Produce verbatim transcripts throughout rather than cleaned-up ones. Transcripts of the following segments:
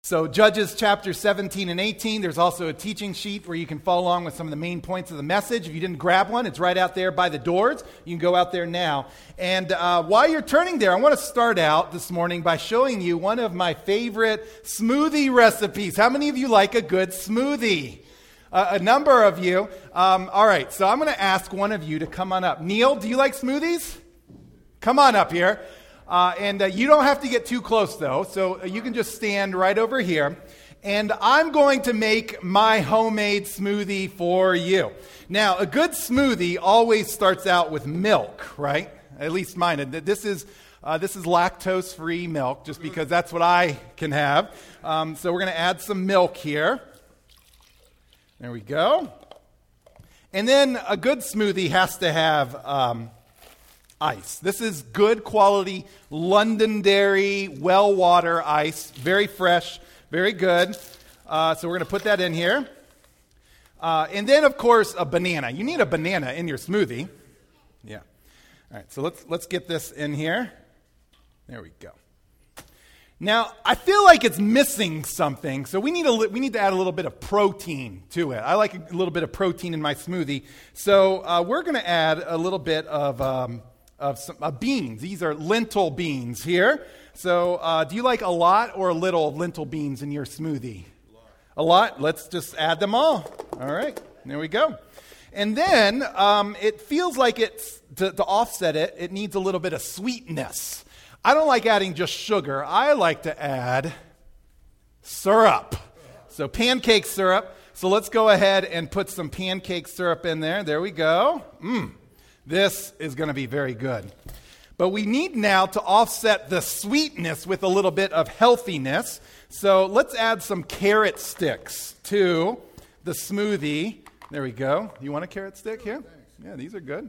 So Judges chapter seventeen and eighteen, there's also a teaching sheet where you can follow along with some of the main points of the message. If you didn't grab one, it's right out there by the doors. You can go out there now. And uh, while you're turning there, I want to start out this morning by showing you one of my favorite smoothie recipes. How many of you like a good smoothie? Uh, a number of you. Um, all right, so I'm going to ask one of you to come on up. Neil, do you like smoothies? Come on up here. Uh, and uh, you don't have to get too close, though, so you can just stand right over here. And I'm going to make my homemade smoothie for you. Now, a good smoothie always starts out with milk, right? At least mine. This is uh, this is lactose-free milk, just because that's what I can have. Um, so we're going to add some milk here. There we go. And then a good smoothie has to have Um, ice. This is good quality Londonderry well water ice. Very fresh, very good. Uh, so we're going to put that in here. Uh, and then, of course, a banana. You need a banana in your smoothie. Yeah. All right, so let's let's get this in here. There we go. Now, I feel like it's missing something, so we need a li- we need to add a little bit of protein to it. I like a little bit of protein in my smoothie. So uh, we're going to add a little bit of Um, Of some uh, beans. These are lentil beans here. So uh, do you like a lot or a little lentil beans in your smoothie? A lot. A lot? Let's just add them all. All right. There we go. And then um, it feels like it's, to, to offset it, it needs a little bit of sweetness. I don't like adding just sugar. I like to add syrup. So pancake syrup. So let's go ahead and put some pancake syrup in there. There we go. Mmm. This is going to be very good. But we need now to offset the sweetness with a little bit of healthiness. So let's add some carrot sticks to the smoothie. There we go. You want a carrot stick here? Yeah, these are good.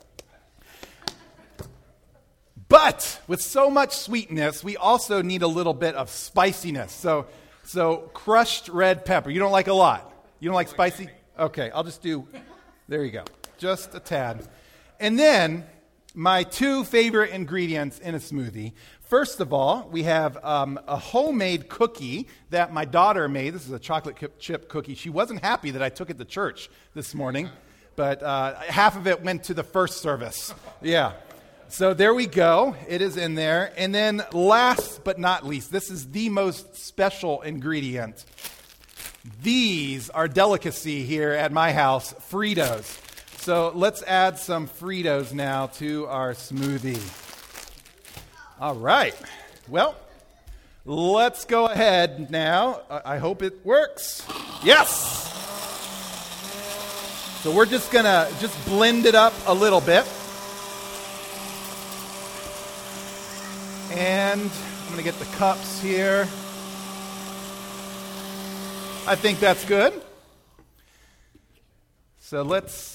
But with so much sweetness, we also need a little bit of spiciness. So, so crushed red pepper. You don't like a lot? You don't like spicy? Okay, I'll just do, there you go. Just a tad. And then, my two favorite ingredients in a smoothie. First of all, we have um, a homemade cookie that my daughter made. This is a chocolate chip cookie. She wasn't happy that I took it to church this morning, but uh, half of it went to the first service. Yeah. So there we go. It is in there. And then last but not least, this is the most special ingredient. These are delicacy here at my house, Fritos. So let's add some Fritos now to our smoothie. All right. Well, let's go ahead now. I hope it works. Yes! So we're just going to just blend it up a little bit. And I'm going to get the cups here. I think that's good. So let's...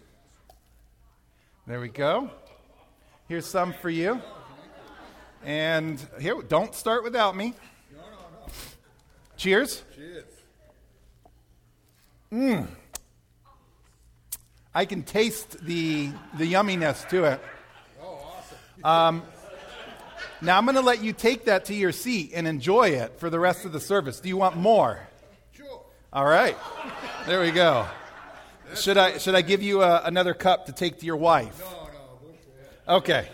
There we go. Here's some for you. And here, don't start without me. No, no, no. Cheers. Cheers. Mmm. I can taste the the yumminess to it. Oh, awesome. Um, now I'm going to let you take that to your seat and enjoy it for the rest of the service. Do you want more? Sure. All right. There we go. Should I should I give you a, another cup to take to your wife? No, no. Okay.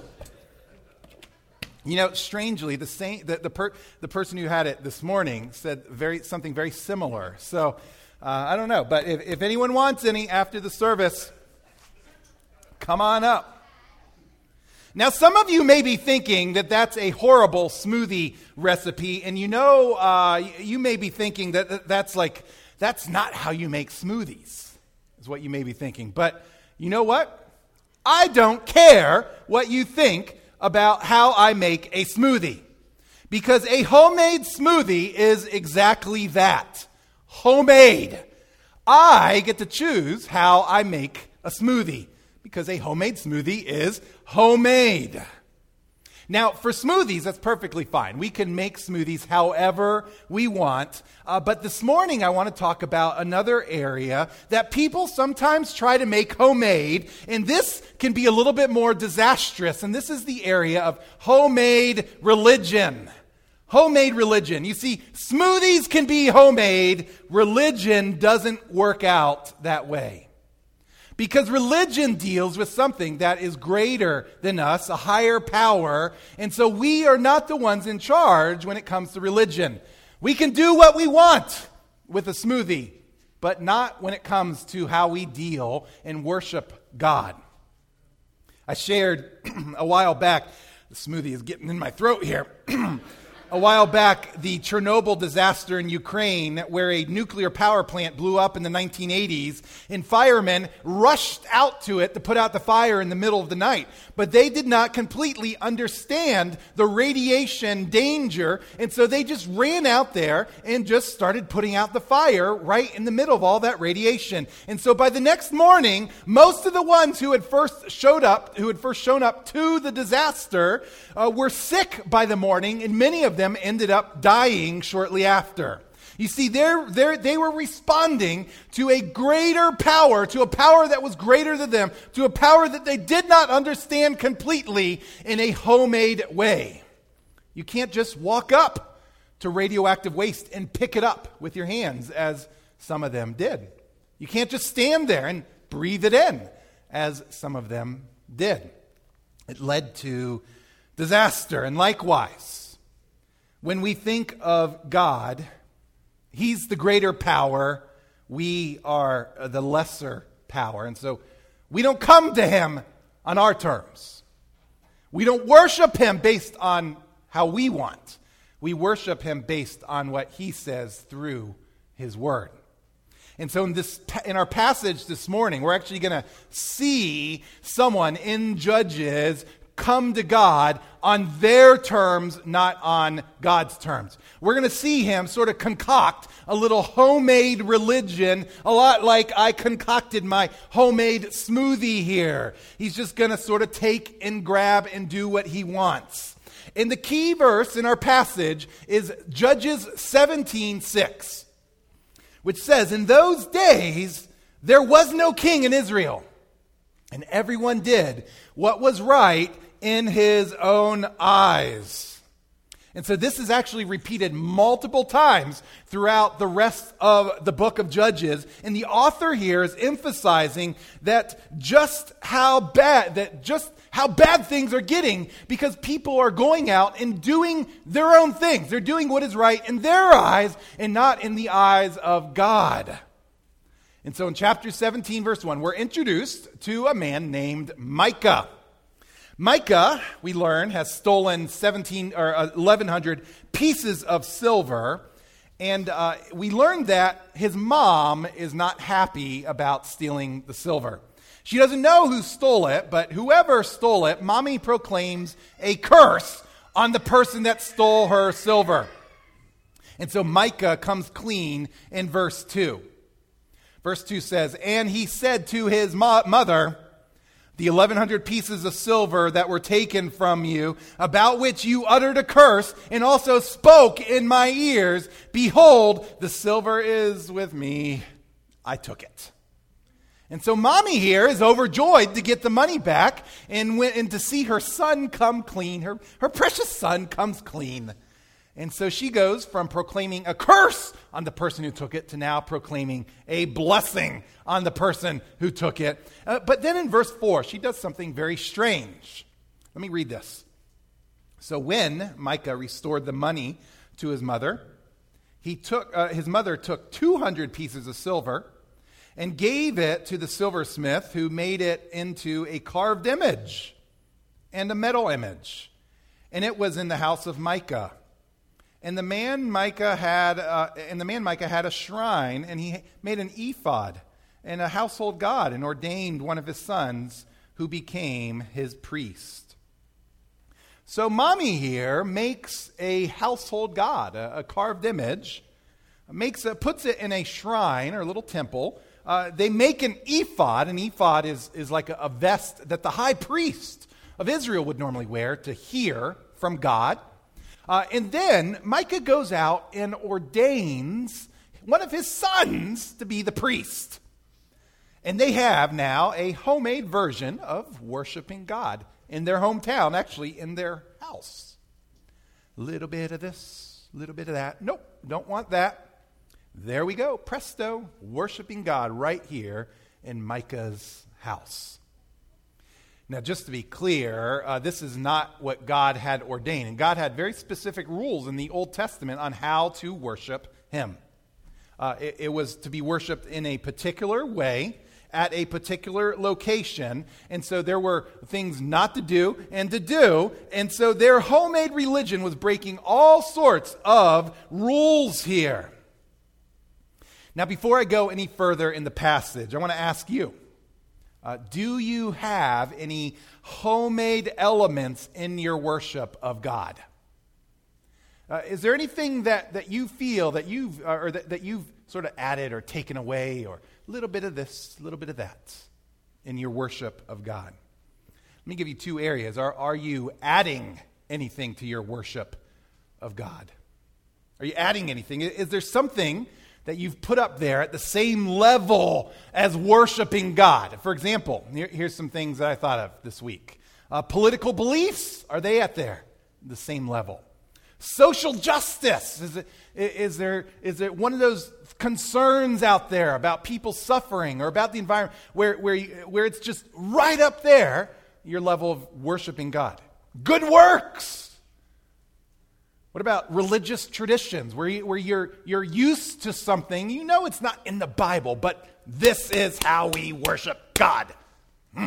You know, strangely, the same the the, per, the person who had it this morning said very something very similar. So uh, I don't know, but if, if anyone wants any after the service, come on up. Now, some of you may be thinking that that's a horrible smoothie recipe, and you know, uh, you may be thinking that that's like that's not how you make smoothies. Is what you may be thinking. But you know what? I don't care what you think about how I make a smoothie. Because a homemade smoothie is exactly that. Homemade. I get to choose how I make a smoothie. Because a homemade smoothie is homemade. Now, for smoothies, that's perfectly fine. We can make smoothies however we want. Uh, but this morning, I want to talk about another area that people sometimes try to make homemade. And this can be a little bit more disastrous. And this is the area of homemade religion. Homemade religion. You see, smoothies can be homemade. Religion doesn't work out that way. Because religion deals with something that is greater than us, a higher power, and so we are not the ones in charge when it comes to religion. We can do what we want with a smoothie, but not when it comes to how we deal and worship God. I shared a while back, the smoothie is getting in my throat here. A while back, the Chernobyl disaster in Ukraine, where a nuclear power plant blew up in the nineteen eighties, and firemen rushed out to it to put out the fire in the middle of the night. But they did not completely understand the radiation danger, and so they just ran out there and just started putting out the fire right in the middle of all that radiation. And so by the next morning, most of the ones who had first showed up, who had first shown up to the disaster, uh, were sick by the morning, and many of them them ended up dying shortly after. You see, they're, they're, they were responding to a greater power, to a power that was greater than them, to a power that they did not understand completely in a homemade way. You can't just walk up to radioactive waste and pick it up with your hands, as some of them did. You can't just stand there and breathe it in, as some of them did. It led to disaster, and likewise, when we think of God, He's the greater power, we are the lesser power. And so we don't come to Him on our terms. We don't worship Him based on how we want. We worship Him based on what He says through His Word. And so in this, in our passage this morning, we're actually going to see someone in Judges come to God on their terms, not on God's terms. We're going to see him sort of concoct a little homemade religion, a lot like I concocted my homemade smoothie here. He's just going to sort of take and grab and do what he wants. And the key verse in our passage is Judges seventeen six, which says, "In those days there was no king in Israel, and everyone did what was right in his own eyes." And so this is actually repeated multiple times throughout the rest of the book of Judges. And the author here is emphasizing that just how bad, that just how bad things are getting because people are going out and doing their own things. They're doing what is right in their eyes and not in the eyes of God. And so in chapter seventeen, verse one, we're introduced to a man named Micah. Micah, we learn, has stolen seventeen or eleven hundred pieces of silver, and uh, we learn that his mom is not happy about stealing the silver. She doesn't know who stole it, but whoever stole it, mommy proclaims a curse on the person that stole her silver. And so Micah comes clean in verse two. Verse two says, "And he said to his mo- mother, the eleven hundred pieces of silver that were taken from you, about which you uttered a curse, and also spoke in my ears, behold, the silver is with me. I took it." And so mommy here is overjoyed to get the money back and, went, and to see her son come clean. Her, her precious son comes clean. And so she goes from proclaiming a curse on the person who took it to now proclaiming a blessing on the person who took it. Uh, but then in verse four, she does something very strange. Let me read this. "So when Micah restored the money to his mother, he took uh, his mother took two hundred pieces of silver and gave it to the silversmith, who made it into a carved image and a metal image. And it was in the house of Micah. And the man Micah had, uh, and the man Micah had a shrine, and he made an ephod and a household god, and ordained one of his sons, who became his priest." So mommy here makes a household god, a, a carved image, makes a, puts it in a shrine or a little temple. Uh, they make an ephod. An ephod is, is like a, a vest that the high priest of Israel would normally wear to hear from God. Uh, and then Micah goes out and ordains one of his sons to be the priest. And they have now a homemade version of worshiping God in their hometown, actually in their house. little bit of this, a little bit of that. Nope, don't want that. There we go, presto, worshiping God right here in Micah's house. Now, just to be clear, uh, this is not what God had ordained. And God had very specific rules in the Old Testament on how to worship him. Uh, it, it was to be worshiped in a particular way, at a particular location. And so there were things not to do and to do. And so their homemade religion was breaking all sorts of rules here. Now, before I go any further in the passage, I want to ask you, uh, do you have any homemade elements in your worship of God? Uh, is there anything that, that you feel that you've, uh, or that, that you've sort of added or taken away, or a little bit of this, a little bit of that in your worship of God? Let me give you two areas. Are, are you adding anything to your worship of God? Are you adding anything? Is there something that you've put up there at the same level as worshiping God? For example, here, here's some things that I thought of this week. Uh, political beliefs, are they at there? The same level. Social justice, is it, is there, is there one of those concerns out there about people suffering or about the environment where, where, you, where it's just right up there, your level of worshiping God? Good works. What about religious traditions where, you, where you're, you're used to something, you know it's not in the Bible, but this is how we worship God? Hmm.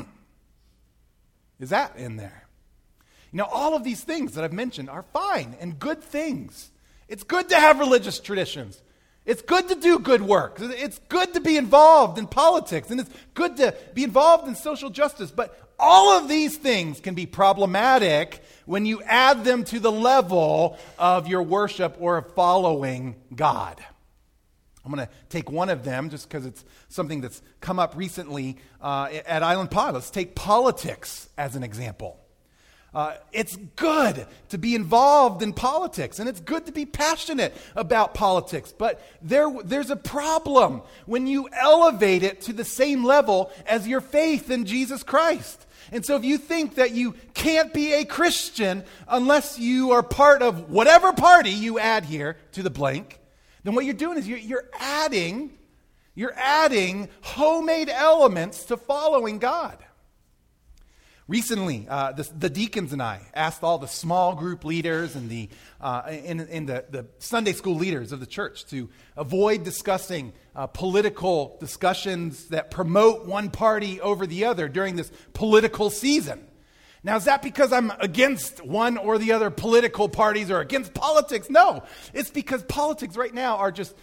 Is that in there? You know, all of these things that I've mentioned are fine and good things. It's good to have religious traditions. It's good to do good work. It's good to be involved in politics, and it's good to be involved in social justice. But all of these things can be problematic when you add them to the level of your worship or of following God. I'm going to take one of them just because it's something that's come up recently uh, at Island Pod. Let's take politics as an example. Uh, it's good to be involved in politics, and it's good to be passionate about politics, but there, there's a problem when you elevate it to the same level as your faith in Jesus Christ. And so if you think that you can't be a Christian unless you are part of whatever party you add here to the blank, then what you're doing is you're, you're adding, you're adding homemade elements to following God. Recently, uh, the, the deacons and I asked all the small group leaders and the uh, in, in the, the Sunday school leaders of the church to avoid discussing uh, political discussions that promote one party over the other during this political season. Now, is that because I'm against one or the other political parties or against politics? No, it's because politics right now are just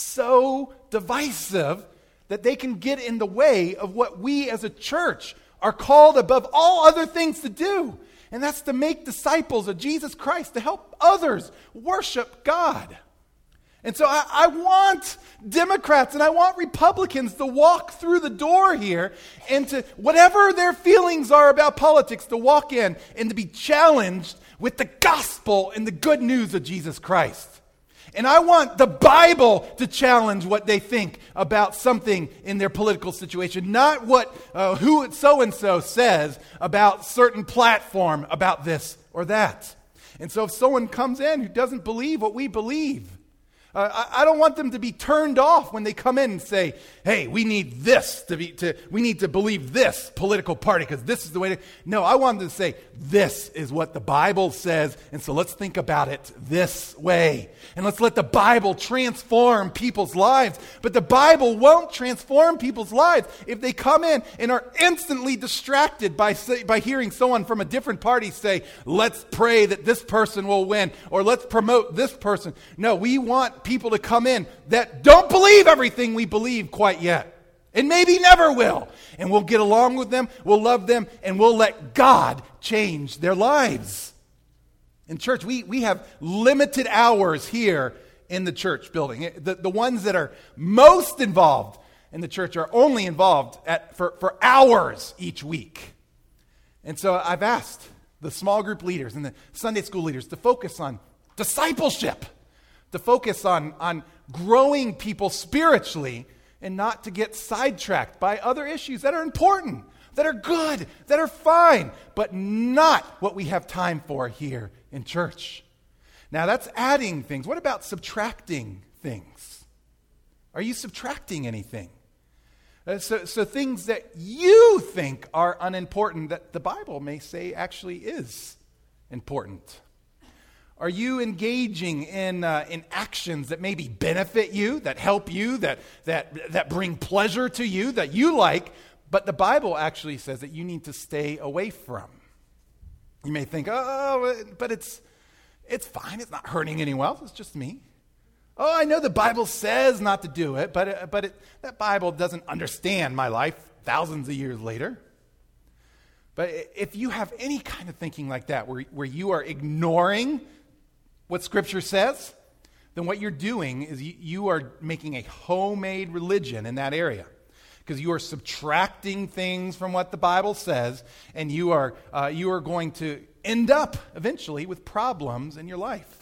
so divisive that they can get in the way of what we as a church are called above all other things to do. And that's to make disciples of Jesus Christ, to help others worship God. And so I, I want Democrats and I want Republicans to walk through the door here and to, whatever their feelings are about politics, to walk in and to be challenged with the gospel and the good news of Jesus Christ. And I want the Bible to challenge what they think about something in their political situation, not what uh, who so-and-so says about certain platform about this or that. And so if someone comes in who doesn't believe what we believe, Uh, I, I don't want them to be turned off when they come in and say, hey, we need this to be, to, we need to believe this political party because this is the way to. No, I want them to say, this is what the Bible says, and so let's think about it this way. And let's let the Bible transform people's lives. But the Bible won't transform people's lives if they come in and are instantly distracted by, say, by hearing someone from a different party say, let's pray that this person will win, or let's promote this person. No, we want people to come in that don't believe everything we believe quite yet, and maybe never will. And we'll get along with them, we'll love them, and we'll let God change their lives. In church, we, we have limited hours here in the church building. The, the ones that are most involved in the church are only involved at, for, for hours each week. And so I've asked the small group leaders and the Sunday school leaders to focus on discipleship, to focus on, on growing people spiritually, and not to get sidetracked by other issues that are important, that are good, that are fine, but not what we have time for here in church. Now that's adding things. What about subtracting things? Are you subtracting anything? Uh, so, so things that you think are unimportant that the Bible may say actually is important. Are you engaging in uh, in actions that maybe benefit you, that help you, that that that bring pleasure to you, that you like, but the Bible actually says that you need to stay away from? You may think, oh, but it's it's fine. It's not hurting anyone else. It's just me. Oh, I know the Bible says not to do it, but it, but it, that Bible doesn't understand my life thousands of years later. But if you have any kind of thinking like that, where, where you are ignoring what Scripture says, then what you're doing is you, you are making a homemade religion in that area. Because you are subtracting things from what the Bible says, and you are uh, you are going to end up eventually with problems in your life.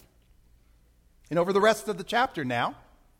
And over the rest of the chapter now,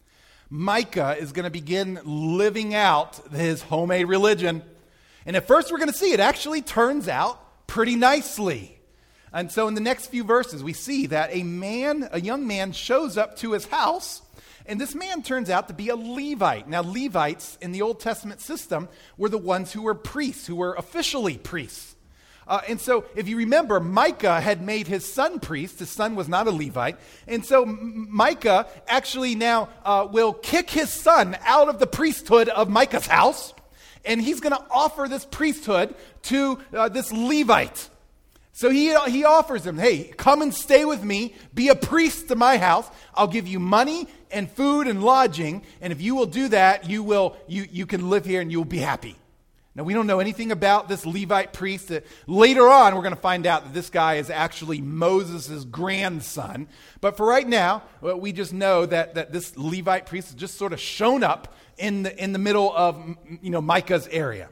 Micah is going to begin living out his homemade religion. And at first we're going to see it actually turns out pretty nicely. And so in the next few verses, we see that a man, a young man shows up to his house, and this man turns out to be a Levite. Now, Levites in the Old Testament system were the ones who were priests, who were officially priests. Uh, and so, if you remember, Micah had made his son priest. His son was not a Levite. And so, M- Micah actually now uh, will kick his son out of the priesthood of Micah's house, and he's going to offer this priesthood to uh, this Levite. So he he offers him, hey, come and stay with me, be a priest to my house. I'll give you money and food and lodging, and if you will do that, you will you you can live here and you will be happy. Now, we don't know anything about this Levite priest. Uh, later on, we're going to find out that this guy is actually Moses' grandson. But for right now, well, we just know that, that this Levite priest has just sort of shown up in the in the middle of, you know, Micah's area.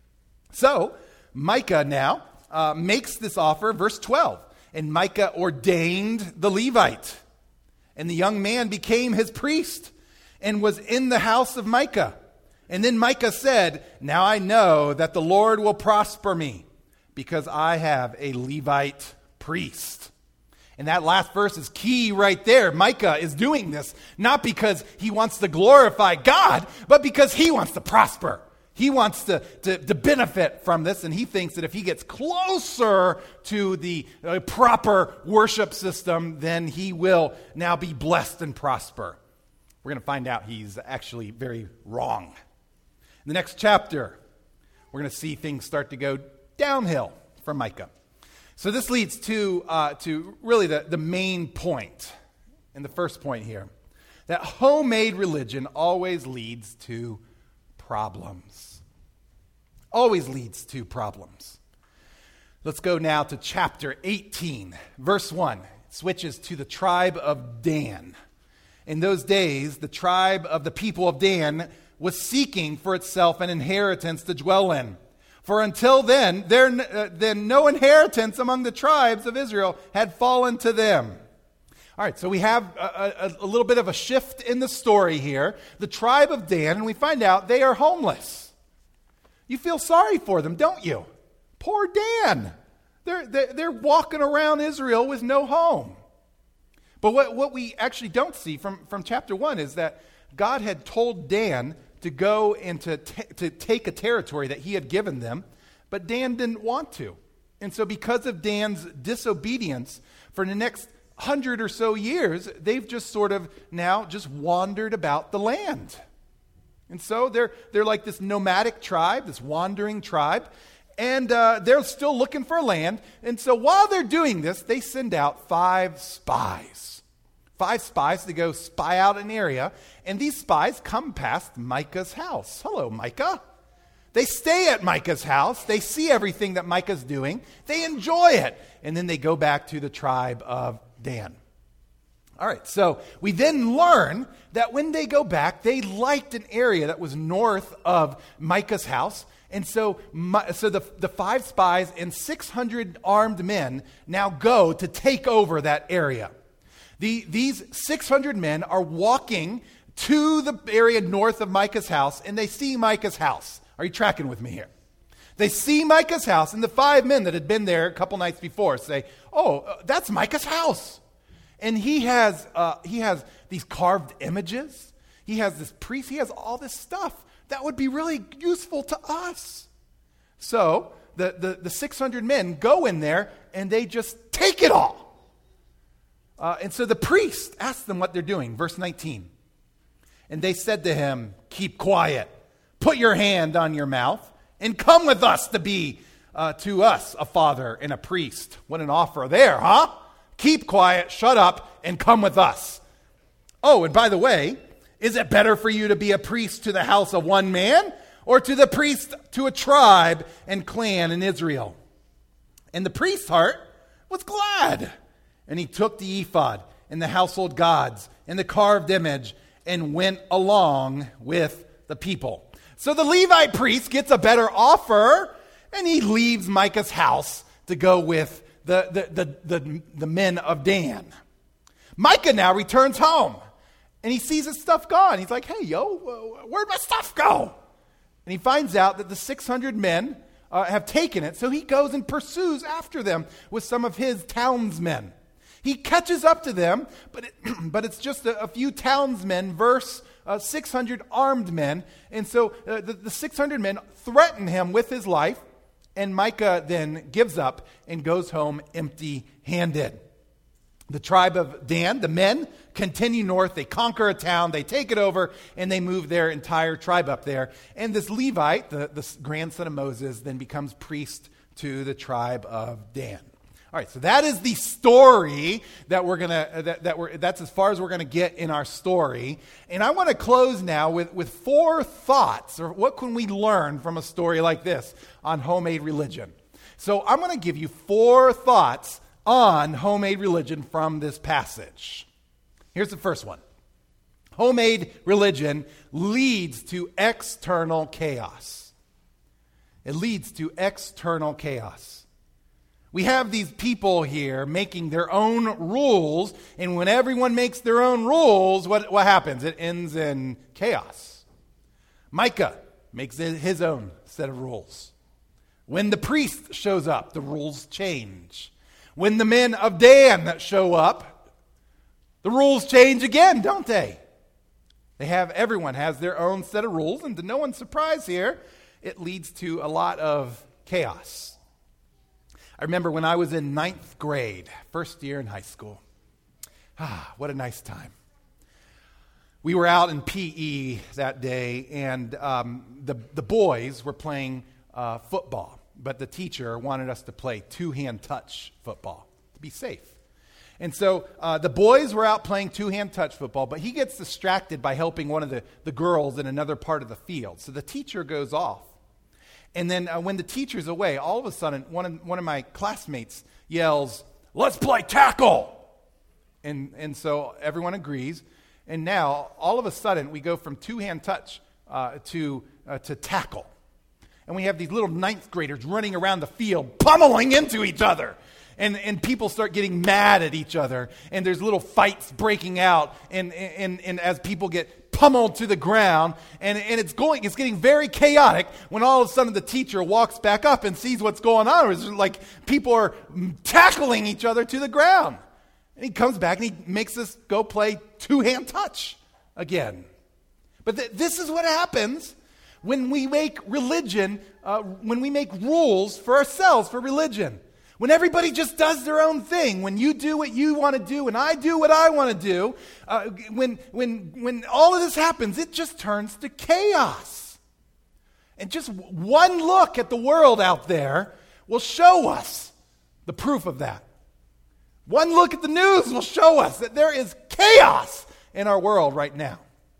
So, Micah now uh, makes this offer, verse twelve. And Micah ordained the Levite. And the young man became his priest and was in the house of Micah. And then Micah said, now I know that the Lord will prosper me because I have a Levite priest. And that last verse is key right there. Micah is doing this not because he wants to glorify God, but because he wants to prosper. He wants to, to, to benefit from this, and he thinks that if he gets closer to the uh, proper worship system, then he will now be blessed and prosper. We're going to find out he's actually very wrong. In the next chapter, we're going to see things start to go downhill for Micah. So this leads to uh, to really the, the main point, and the first point here, that homemade religion always leads to problems. Always leads to problems. Let's go now to chapter eighteen, verse one. It switches to the tribe of Dan. In those days, the tribe of the people of Dan was seeking for itself an inheritance to dwell in. For until then, there uh, then no inheritance among the tribes of Israel had fallen to them. All right, so we have a, a, a little bit of a shift in the story here. The tribe of Dan, and we find out they are homeless. You feel sorry for them, don't you? Poor Dan. They're, they're, they're walking around Israel with no home. But what, what we actually don't see from, from chapter one is that God had told Dan to go and to, t- to take a territory that he had given them, but Dan didn't want to. And so because of Dan's disobedience, for the next hundred or so years, they've just sort of now just wandered about the land. And so they're they're like this nomadic tribe, this wandering tribe, and uh, they're still looking for land. And so while they're doing this, they send out five spies. Five spies to go spy out an area, and these spies come past Micah's house. Hello, Micah. They stay at Micah's house. They see everything that Micah's doing. They enjoy it. And then they go back to the tribe of Dan. All right, so we then learn that when they go back, they liked an area that was north of Micah's house. And so, so the, the five spies and six hundred armed men now go to take over that area. The, these six hundred men are walking to the area north of Micah's house, and they see Micah's house. Are you tracking with me here? They see Micah's house, and the five men that had been there a couple nights before say, oh, that's Micah's house. And he has uh, he has these carved images. He has this priest. He has all this stuff that would be really useful to us. So the, the, the six hundred men go in there and they just take it all. Uh, and so the priest asks them what they're doing. Verse nineteen. And they said to him, keep quiet. Put your hand on your mouth and come with us to be uh, to us a father and a priest. What an offer there, huh? Keep quiet, shut up, and come with us. Oh, and by the way, is it better for you to be a priest to the house of one man or to the priest to a tribe and clan in Israel? And the priest's heart was glad. And he took the ephod and the household gods and the carved image and went along with the people. So the Levite priest gets a better offer, and he leaves Micah's house to go with the, the, the, the, the men of Dan. Micah now returns home, and he sees his stuff gone. He's like, hey, yo, where'd my stuff go? And he finds out that the six hundred men uh, have taken it, so he goes and pursues after them with some of his townsmen. He catches up to them, but it, but it's just a, a few townsmen versus uh, six hundred armed men. And so uh, the, the six hundred men threaten him with his life, and Micah then gives up and goes home empty-handed. The tribe of Dan, the men, continue north. They conquer a town, they take it over, and they move their entire tribe up there. And this Levite, the, the grandson of Moses, then becomes priest to the tribe of Dan. All right, so that is the story that we're gonna uh, that, that we're that's as far as we're gonna get in our story. And I want to close now with, with four thoughts, or what can we learn from a story like this on homemade religion. So I'm gonna give you four thoughts on homemade religion from this passage. Here's the first one. Homemade religion leads to external chaos. It leads to external chaos. We have these people here making their own rules, and when everyone makes their own rules, what, what happens? It ends in chaos. Micah makes his own set of rules. When the priest shows up, the rules change. When the men of Dan show up, the rules change again, don't they? They have, everyone has their own set of rules, and to no one's surprise here, it leads to a lot of chaos. I remember when I was in ninth grade, first year in high school. Ah, what a nice time. We were out in P E that day, and um, the, the boys were playing uh, football, but the teacher wanted us to play two-hand touch football to be safe. And so uh, the boys were out playing two-hand touch football, but he gets distracted by helping one of the, the girls in another part of the field. So the teacher goes off. And then uh, when the teacher's away, all of a sudden, one of, one of my classmates yells, "Let's play tackle!" And, and so everyone agrees. And now, all of a sudden, we go from two-hand touch uh, to, uh, to tackle. And we have these little ninth graders running around the field, pummeling into each other. And, and people start getting mad at each other. And there's little fights breaking out. And, and, and as people get pummeled to the ground, and, and it's going, it's getting very chaotic when all of a sudden the teacher walks back up and sees what's going on. It's like people are tackling each other to the ground. And he comes back and he makes us go play two-hand touch again. But th- this is what happens when we make religion, uh, when we make rules for ourselves for religion. When everybody just does their own thing, when you do what you want to do and I do what I want to do, uh, when, when, when all of this happens, it just turns to chaos. And just one look at the world out there will show us the proof of that. One look at the news will show us that there is chaos in our world right now.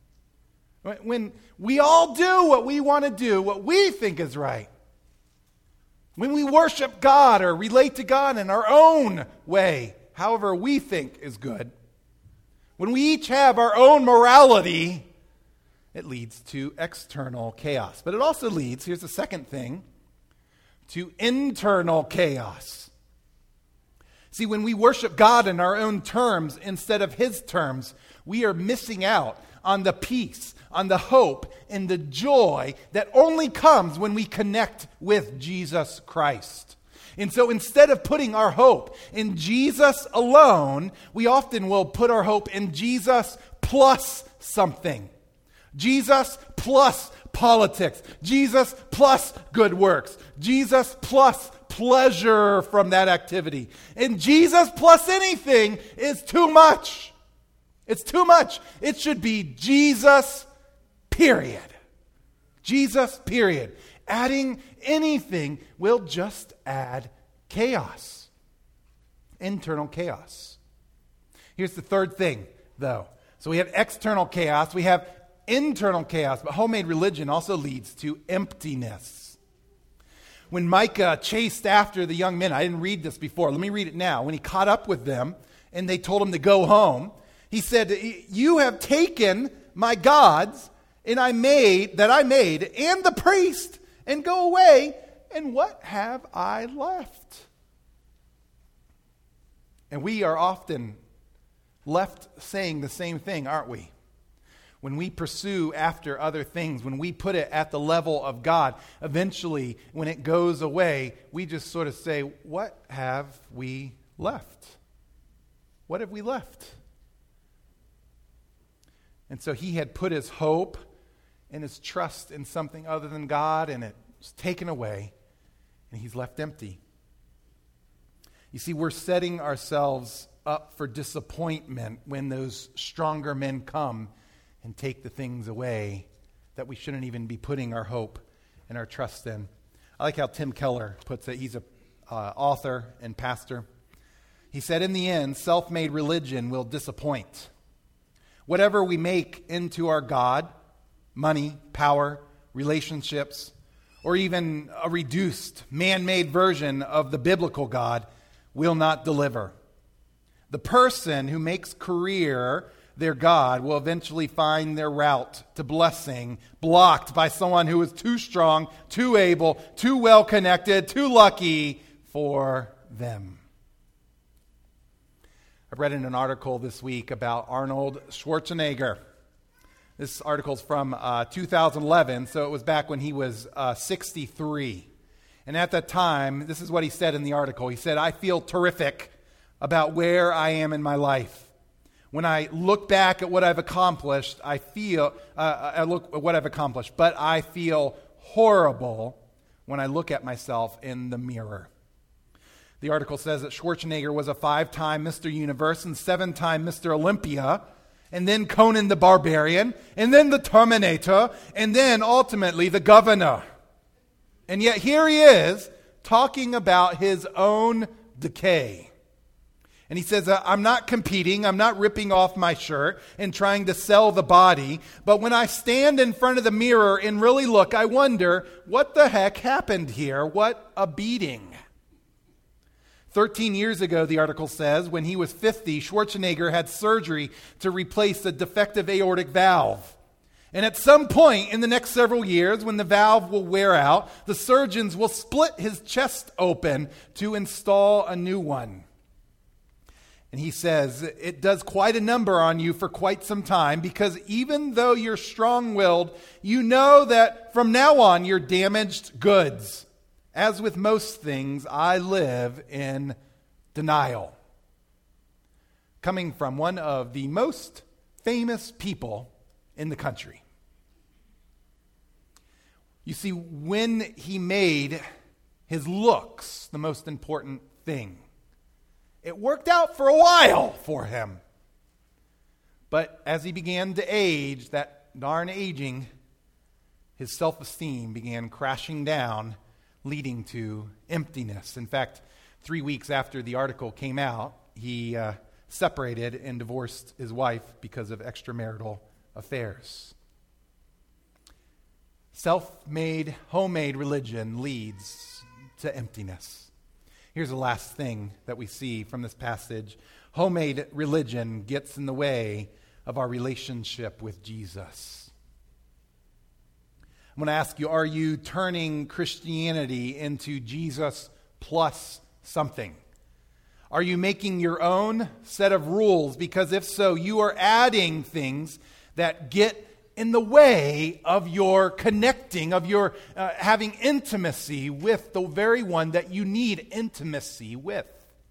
When we all do what we want to do, what we think is right, when we worship God or relate to God in our own way, however we think is good, when we each have our own morality, it leads to external chaos. But it also leads, here's the second thing, to internal chaos. See, when we worship God in our own terms instead of His terms, we are missing out on the peace, on the hope, and the joy that only comes when we connect with Jesus Christ. And so instead of putting our hope in Jesus alone, we often will put our hope in Jesus plus something. Jesus plus politics. Jesus plus good works. Jesus plus pleasure from that activity. And Jesus plus anything is too much. It's too much. It should be Jesus, period. Jesus, period. Adding anything will just add chaos. Internal chaos. Here's the third thing, though. So we have external chaos. We have internal chaos. But homemade religion also leads to emptiness. When Micah chased after the young men, I didn't read this before. Let me read it now. When he caught up with them and they told him to go home, he said, "You have taken my gods and I made that I made and the priest, and go away, and what have I left?" And we are often left saying the same thing, aren't we? When we pursue after other things, when we put it at the level of God, eventually, when it goes away, we just sort of say, what have we left? What have we left? And so he had put his hope and his trust in something other than God, and it was taken away, and he's left empty. You see, we're setting ourselves up for disappointment when those stronger men come and take the things away that we shouldn't even be putting our hope and our trust in. I like how Tim Keller puts it. He's an uh, author and pastor. He said, in the end, self-made religion will disappoint. Whatever we make into our God, money, power, relationships, or even a reduced, man-made version of the biblical God will not deliver. The person who makes career their God will eventually find their route to blessing blocked by someone who is too strong, too able, too well-connected, too lucky for them. I read in an article this week about Arnold Schwarzenegger. This article is from uh, two thousand eleven, so it was back when he was uh, sixty-three. And at that time, this is what he said in the article. He said, "I feel terrific about where I am in my life. When I look back at what I've accomplished, I feel, uh, I look at what I've accomplished, but I feel horrible when I look at myself in the mirror." The article says that Schwarzenegger was a five-time Mister Universe and seven-time Mister Olympia, and then Conan the Barbarian, and then the Terminator, and then ultimately the governor. And yet here he is talking about his own decay. And he says, I'm not competing, I'm not ripping off my shirt and trying to sell the body, but when I stand in front of the mirror and really look, I wonder, what the heck happened here? What a beating. Thirteen years ago, the article says, when he was fifty, Schwarzenegger had surgery to replace a defective aortic valve. And at some point in the next several years, when the valve will wear out, the surgeons will split his chest open to install a new one. And he says, it does quite a number on you for quite some time, because even though you're strong-willed, you know that from now on you're damaged goods. As with most things, I live in denial. Coming from one of the most famous people in the country. You see, when he made his looks the most important thing, it worked out for a while for him. But as he began to age, that darn aging, his self-esteem began crashing down, leading to emptiness. In fact, three weeks after the article came out, he uh, separated and divorced his wife because of extramarital affairs. Self-made, homemade religion leads to emptiness. Here's the last thing that we see from this passage. Homemade religion gets in the way of our relationship with Jesus. I'm going to ask you, are you turning Christianity into Jesus plus something? Are you making your own set of rules? Because if so, you are adding things that get in the way of your connecting, of your uh, having intimacy with the very one that you need intimacy with.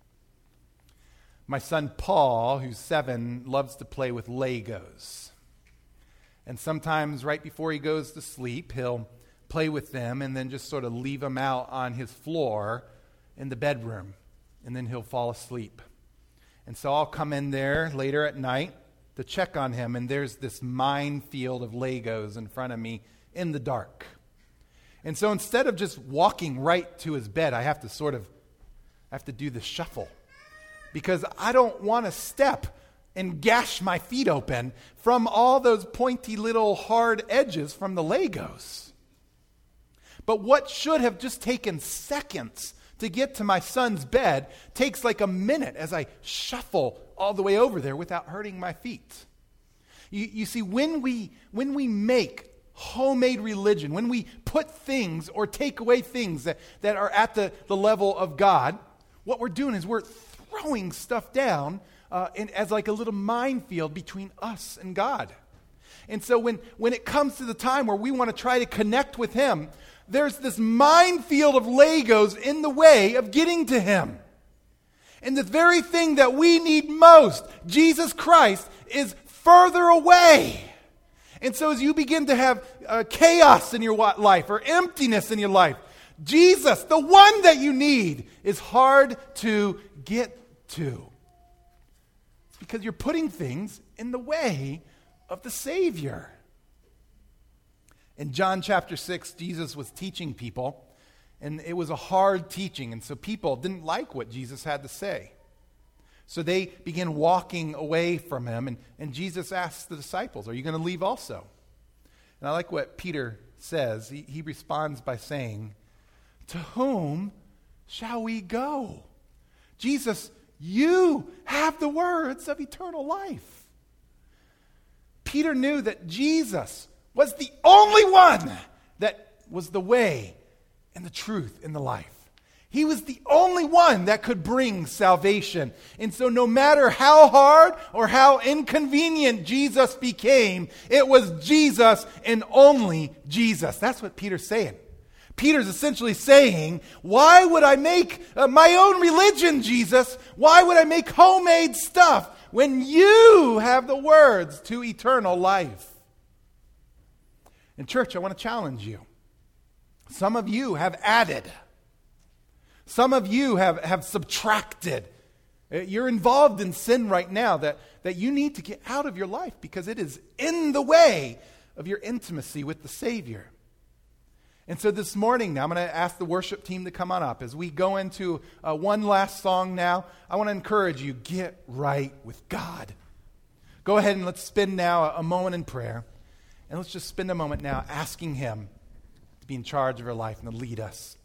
My son Paul, who's seven, loves to play with Legos. And sometimes right before he goes to sleep, he'll play with them and then just sort of leave them out on his floor in the bedroom. And then he'll fall asleep. And so I'll come in there later at night to check on him, and there's this minefield of Legos in front of me in the dark. And so instead of just walking right to his bed, I have to sort of I have to do the shuffle, because I don't want to step and gash my feet open from all those pointy little hard edges from the Legos. But what should have just taken seconds to get to my son's bed takes like a minute as I shuffle all the way over there without hurting my feet. You, you see, when we when we make homemade religion, when we put things or take away things that, that are at the, the level of God, what we're doing is we're throwing stuff down uh, in, as like a little minefield between us and God. And so when, when it comes to the time where we want to try to connect with Him, there's this minefield of Legos in the way of getting to Him. And the very thing that we need most, Jesus Christ, is further away. And so as you begin to have uh, chaos in your life or emptiness in your life, Jesus, the one that you need, is hard to get to. It's because you're putting things in the way of the Savior. In John chapter six, Jesus was teaching people, and it was a hard teaching, and so people didn't like what Jesus had to say. So they began walking away from him, and, and Jesus asked the disciples, are you going to leave also? And I like what Peter says. He, he responds by saying, to whom shall we go? Jesus, you have the words of eternal life. Peter knew that Jesus was the only one that was the way and the truth and the life. He was the only one that could bring salvation. And so no matter how hard or how inconvenient Jesus became, it was Jesus and only Jesus. That's what Peter's saying. Peter's essentially saying, why would I make uh, my own religion, Jesus? Why would I make homemade stuff when you have the words to eternal life? In church, I want to challenge you. Some of you have added. Some of you have, have subtracted. You're involved in sin right now that, that you need to get out of your life because it is in the way of your intimacy with the Savior. And so this morning now, I'm going to ask the worship team to come on up. As we go into uh, one last song now, I want to encourage you, get right with God. Go ahead and let's spend now a, a moment in prayer. And let's just spend a moment now asking Him to be in charge of our life and to lead us.